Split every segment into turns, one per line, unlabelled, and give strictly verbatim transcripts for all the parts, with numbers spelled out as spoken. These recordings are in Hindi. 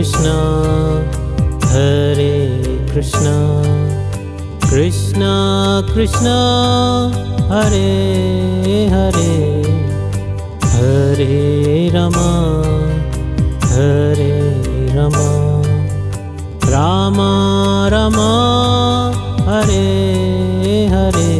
Krishna Hare Krishna Krishna Krishna Hare Hare Hare Rama Hare Rama Rama Rama Hare Hare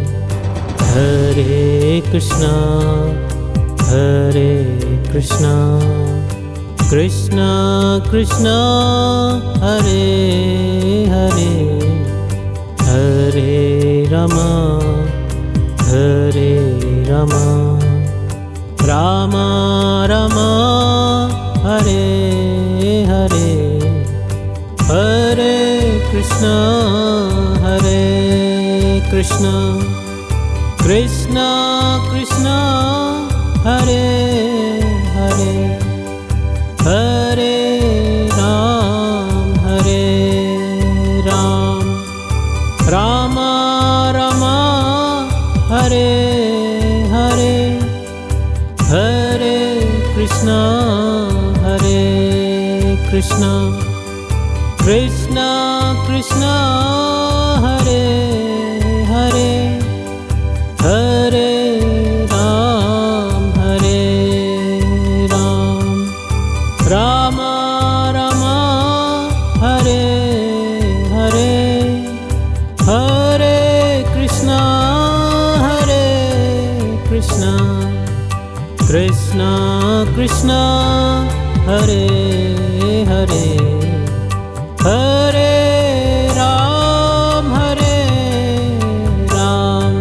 Hare Krishna Hare Krishna Krishna Krishna Hare Hare Hare Rama Hare Rama Rama Rama Hare Hare Hare Krishna Hare Krishna Krishna Krishna Hare Hare Hare Ram Hare Ram Rama Rama Hare Hare Hare Krishna Hare Krishna Krishna Krishna Hare Hare Hare Ram Hare Ram Rama Rama Hare Hare Hare Krishna Hare Krishna Krishna Krishna Hare Hare Hare Ram Hare Ram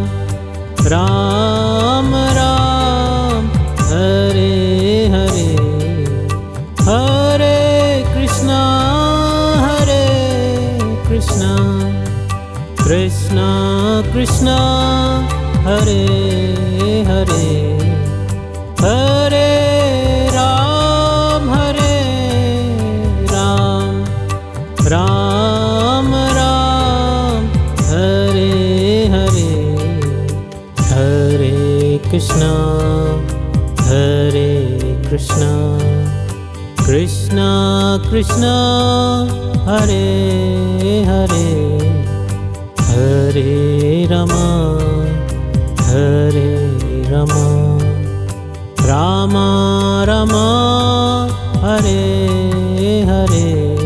Ram Ram Hare Hare Hare Krishna Hare Krishna Krishna Krishna Hare Hare Hare Ram Hare Ram Ram Ram Hare Hare Hare Krishna Hare Krishna Krishna Krishna Hare Hare Hare Rama Hare Rama Rama Rama Hare Hare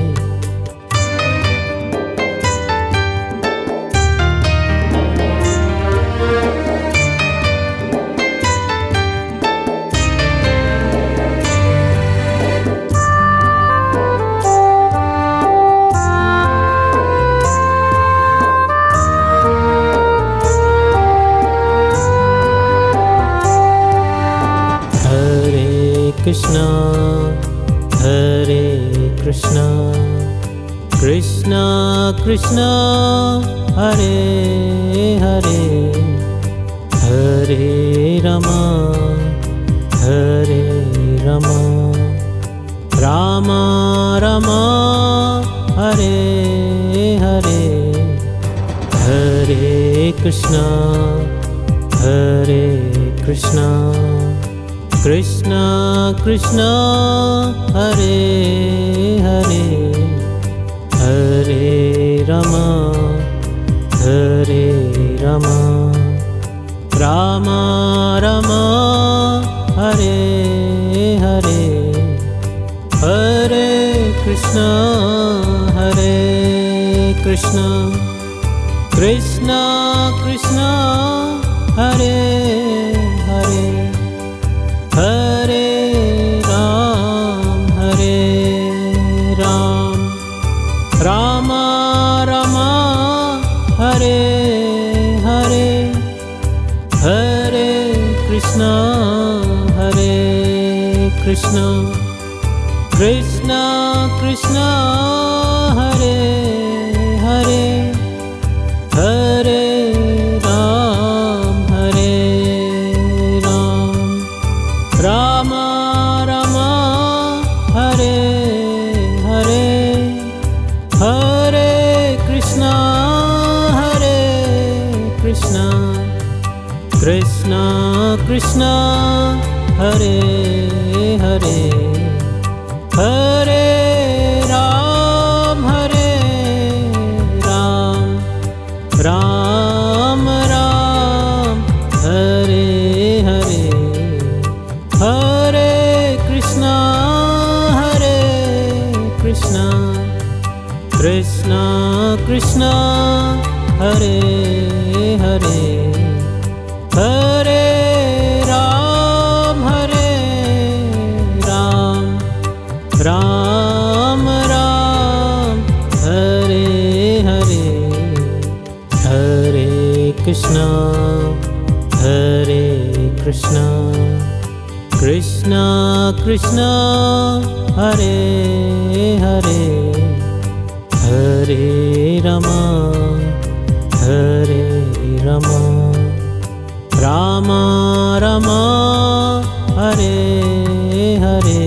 Krishna Hare Krishna Krishna Krishna Hare Hare Hare Rama Hare Rama Rama Rama Hare Hare Hare Krishna Hare Krishna Krishna Krishna Hare Hare Hare Rama Hare Rama Rama Rama Hare Hare Hare Krishna Hare Krishna Krishna Krishna Hare Hare Hare Ram Hare Ram Rama Rama Hare Hare Hare Krishna Hare Krishna Krishna Krishna Hare Hare Hare Ram Hare Ram Rama Rama Hare Hare Hare Krishna Hare Krishna Krishna Krishna Hare Hare Hare Krishna, Hare Krishna, Krishna Krishna, Hare Hare, Hare Rama, Hare Rama, Rama Rama, Hare Hare.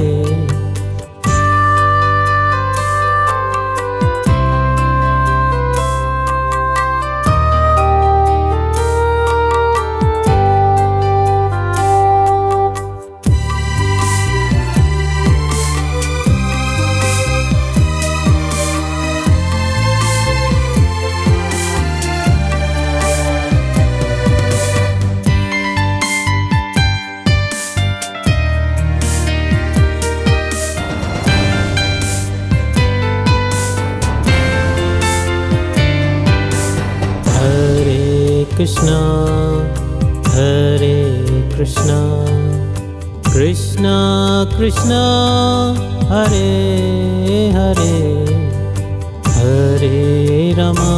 Krishna, Hare Krishna, Krishna Krishna, Hare Hare, Hare Rama,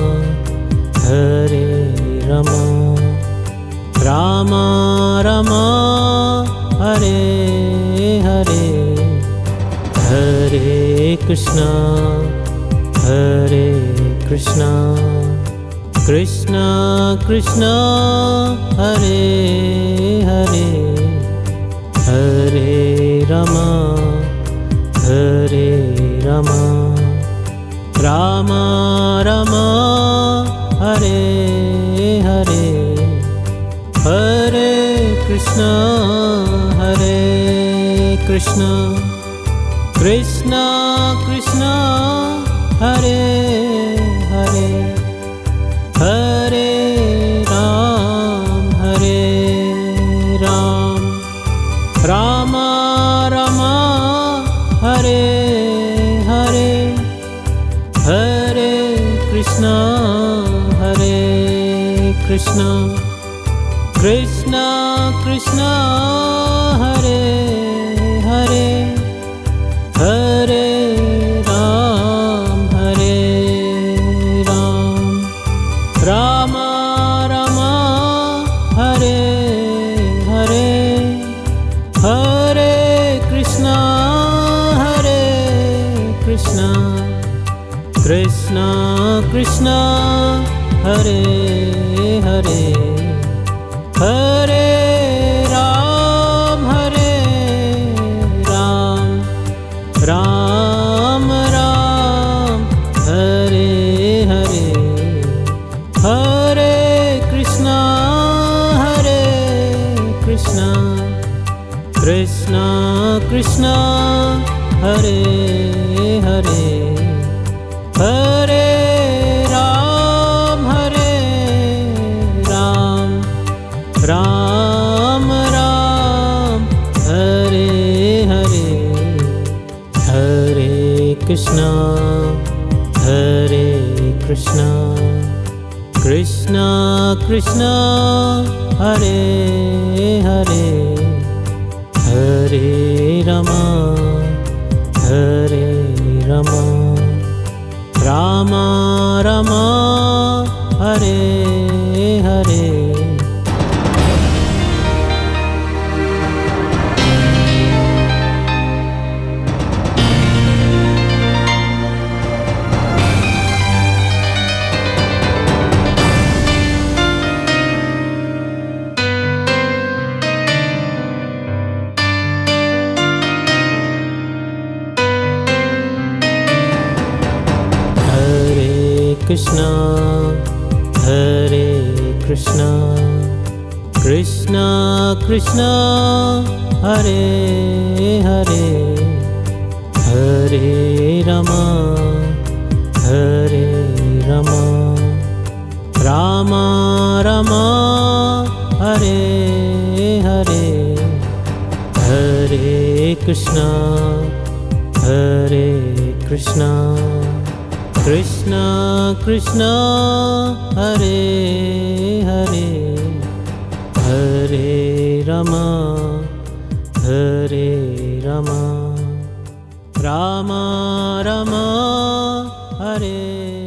Hare Rama, Rama Rama, Hare Hare, Hare Krishna, Hare Krishna, Krishna Krishna, Hare Hare, Hare Rama, Hare Rama, Rama Rama, Hare Hare, Hare Krishna, Hare Krishna, Krishna Krishna, Hare Hare, Hare Ram, Hare Ram, Rama Rama, Hare Hare, Hare Krishna, Hare Krishna, Krishna Krishna, Hare Hare, Hare Ram, Hare Ram, Rama Rama, Hare Hare, Hare Krishna, Hare Krishna, Krishna Krishna, Hare Hare, Hare Ram, Hare Ram, Ram Ram, Hare Hare, Hare Krishna, Hare Krishna, Krishna Krishna, Hare Hare, Hare Ram, Hare Ram, Ram Ram, Hare Hare, Hare Krishna, Hare Krishna, Krishna Krishna, Hare Hare, Hare Rama, Hare Rama, Rama Rama, Hare Hare. Krishna, Hare Krishna, Krishna Krishna, Hare Hare, Hare Rama, Hare Rama, Rama Rama, Hare Hare, Hare Krishna, Hare Krishna, Krishna Krishna, Hare Hare, Hare Rama, Hare Rama, Rama Rama, Hare